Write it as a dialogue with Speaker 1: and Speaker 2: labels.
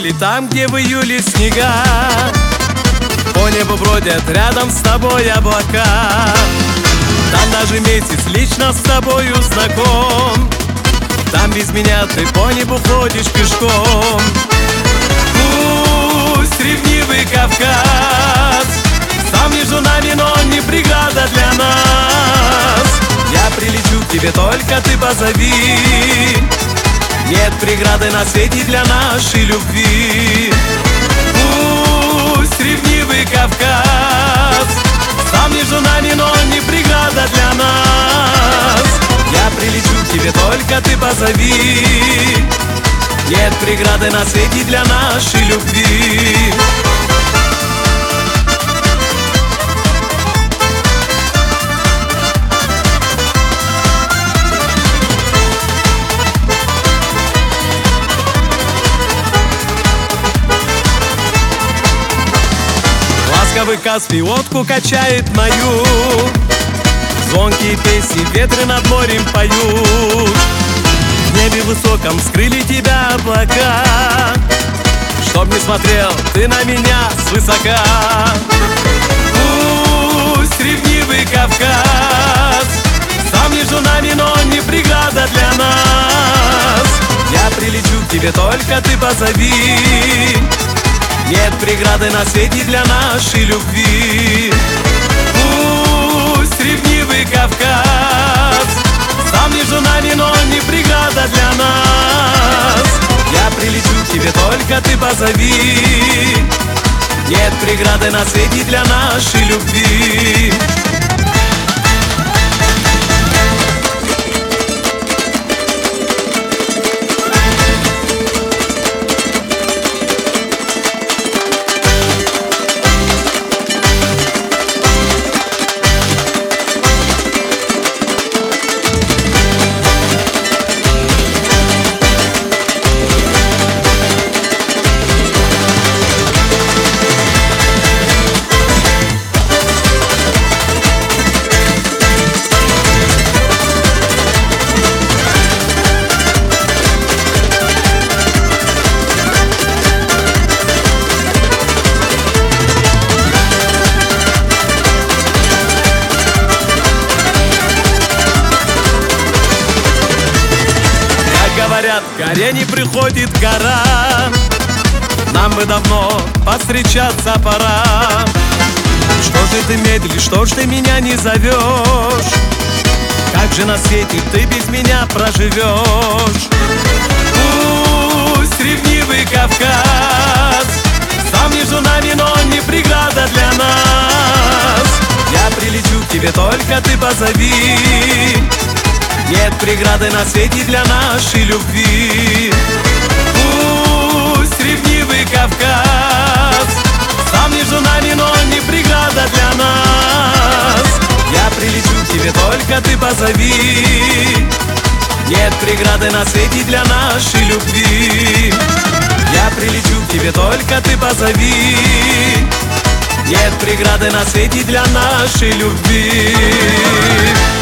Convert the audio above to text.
Speaker 1: июле, там, где в июле снега, по небу бродят рядом с тобой облака. Там даже месяц лично с тобою знаком. Там без меня ты по небу ходишь пешком. Пусть ревнивый Кавказ сам между нами, но он не преграда для нас. Я прилечу к тебе, только ты позови. Нет преграды на свете для нашей любви. Пусть ревнивый Кавказ сам между нами, но он не преграда для нас. Я прилечу к тебе, только ты позови. Нет преграды на свете для нашей любви. Ласковый Каспий лодку качает мою. Звонкие песни ветры над морем поют. В небе высоком скрыли тебя облака, чтоб не смотрел ты на меня свысока. Пусть ревнивый Кавказ сам между нами, но он не преграда для нас. Я прилечу к тебе, только ты позови. Нет преграды на свете для нашей любви. Пусть ревнивый Кавказ сам между нами, но он не преграда для нас. Я прилечу к тебе, только ты позови. Нет преграды на свете для нашей любви. Говорят, к горе не приходит гора. Нам бы давно повстречаться пора. Что же ты медлишь, что ж ты меня не зовешь? Как же на свете ты без меня проживешь? Пусть ревнивый Кавказ сам между нами, но он не преграда для нас. Я прилечу к тебе, только ты позови. Нет преграды на свете для нашей любви. Пусть ревнивый Кавказ сам между нами, но он не преграда для нас. Я прилечу к тебе, только ты позови. Нет преграды на свете для нашей любви. Я прилечу к тебе, только ты позови. Нет преграды на свете для нашей любви.